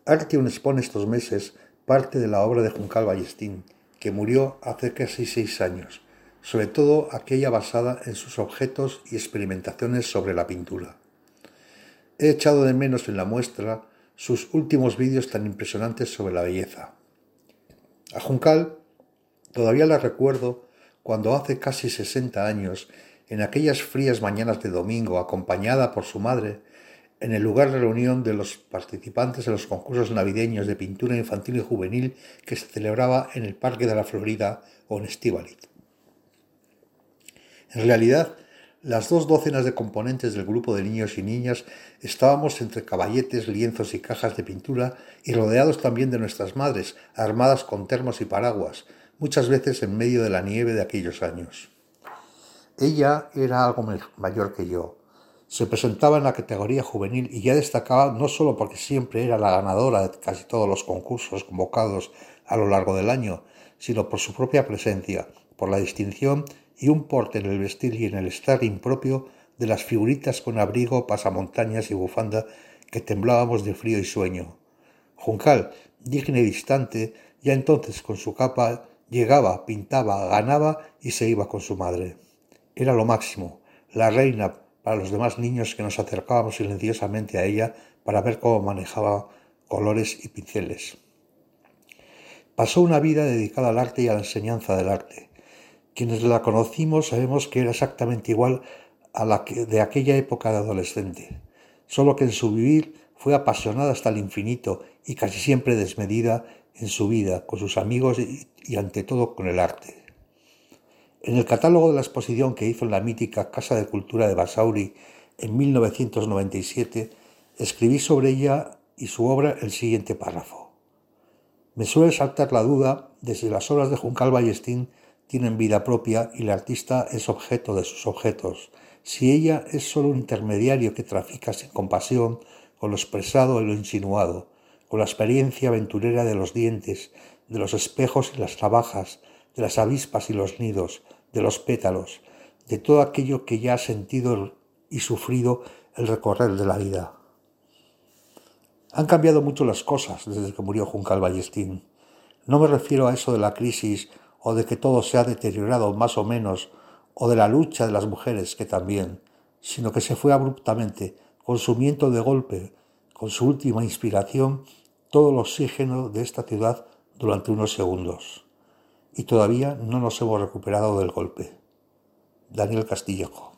Artium expone estos meses parte de la obra de Juncal Ballestín, que murió hace casi 6 años, sobre todo aquella basada en sus objetos y experimentaciones sobre la pintura. He echado de menos en la muestra sus últimos vídeos tan impresionantes sobre la belleza. A Juncal todavía la recuerdo cuando hace casi 60 años, en aquellas frías mañanas de domingo, acompañada por su madre, en el lugar de reunión de los participantes de los concursos navideños de pintura infantil y juvenil que se celebraba en el Parque de la Florida o en Estíbaliz. En realidad, las 2 docenas de componentes del grupo de niños y niñas estábamos entre caballetes, lienzos y cajas de pintura y rodeados también de nuestras madres, armadas con termos y paraguas, muchas veces en medio de la nieve de aquellos años. Ella era algo mayor que yo. Se presentaba en la categoría juvenil y ya destacaba no solo porque siempre era la ganadora de casi todos los concursos convocados a lo largo del año, sino por su propia presencia, por la distinción y un porte en el vestir y en el estar impropio de las figuritas con abrigo, pasamontañas y bufanda que temblábamos de frío y sueño. Juncal, digna y distante, ya entonces con su capa, llegaba, pintaba, ganaba y se iba con su madre. Era lo máximo, la reina para los demás niños que nos acercábamos silenciosamente a ella para ver cómo manejaba colores y pinceles. Pasó una vida dedicada al arte y a la enseñanza del arte. Quienes la conocimos sabemos que era exactamente igual a la que de aquella época de adolescente, solo que en su vivir fue apasionada hasta el infinito y casi siempre desmedida en su vida, con sus amigos y ante todo con el arte. En el catálogo de la exposición que hizo en la mítica Casa de Cultura de Basauri en 1997, escribí sobre ella y su obra el siguiente párrafo. Me suele saltar la duda de si las obras de Juncal Ballestín tienen vida propia y el artista es objeto de sus objetos, si ella es solo un intermediario que trafica sin compasión con lo expresado y lo insinuado, con la experiencia aventurera de los dientes, de los espejos y las navajas, de las avispas y los nidos, de los pétalos, de todo aquello que ya ha sentido y sufrido el recorrer de la vida. Han cambiado mucho las cosas desde que murió Juncal Ballestín. No me refiero a eso de la crisis o de que todo se ha deteriorado más o menos, o de la lucha de las mujeres, que también, sino que se fue abruptamente, consumiendo de golpe, con su última inspiración, todo el oxígeno de esta ciudad durante unos segundos. Y todavía no nos hemos recuperado del golpe. Daniel Castillejo.